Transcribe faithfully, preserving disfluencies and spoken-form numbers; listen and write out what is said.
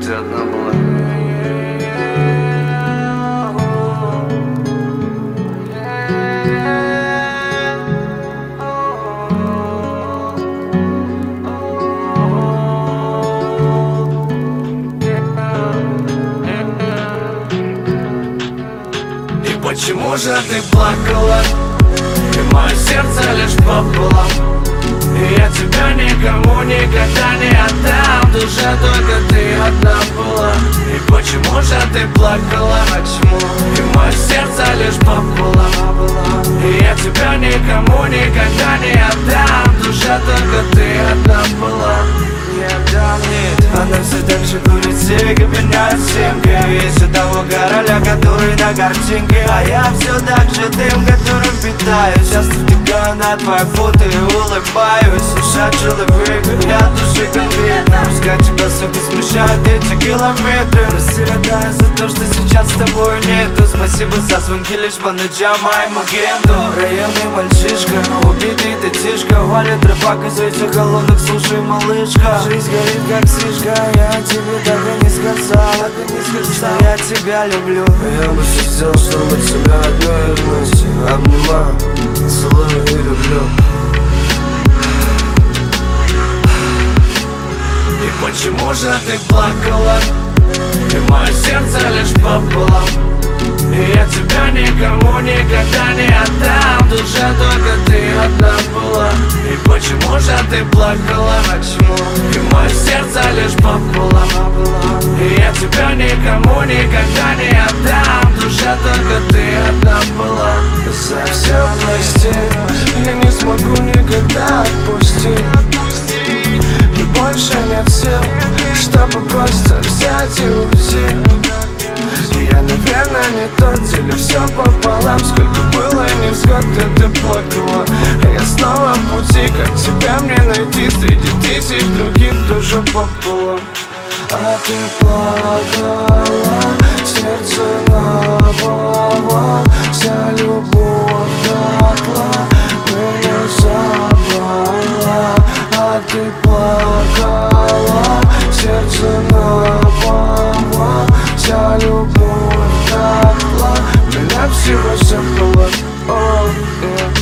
ты одна была. И почему же ты плакала? И мое сердце лишь пополам. И я тебя никому никогда не отдам. В душе только ты одна была. И почему же ты плакала? Почему? И мое сердце лишь пополам. И я тебя никому никогда не отдам. В душе только ты одна была. Не отдам, нет. Она все так же курит сиги, меняет симки. Ищет того короля, который на картинке. А я все так же дым, которым питаюсь. Часто втыкаю на твои фото и улыбаюсь. Уша человека, я души конкретно. Пускай тебя сука смущают эти километры. Прости, родная, за то, что сейчас с тобой нету. Спасибо за звонки лишь по ночам моему агенту. Районный мальчишка, убитый детишка. Валит рыбак из этих голодных, слушай, малышка. Жизнь горит как сишка, я тебе так и не сказал, что я тебя люблю. Я бы все сделал, чтобы тебя одной вместе обнимаю, целую и люблю. И почему же ты плакала? И мое сердце лишь пополам. И я тебя никому никогда не отдам. В душе только ты одна была. И почему же ты плакала? Почему? И мое сердце лишь пополам. И я тебя никому никогда не отдам. В душе только ты одна была. За все прости, я не смогу никогда отпустить. И больше нет сил, чтобы просто взять и уйти. Я, наверное, не тот, делю все пополам. Сколько было невзгод, ты плакала. Я снова в пути, как тебя мне найти среди тысяч других тоже пополам. А ты плакала, сердце наповало, вся любовь дотла меня забрала. А ты плакала, сердце наповало, вся любовь дотла меня всего забрала. Oh, yeah.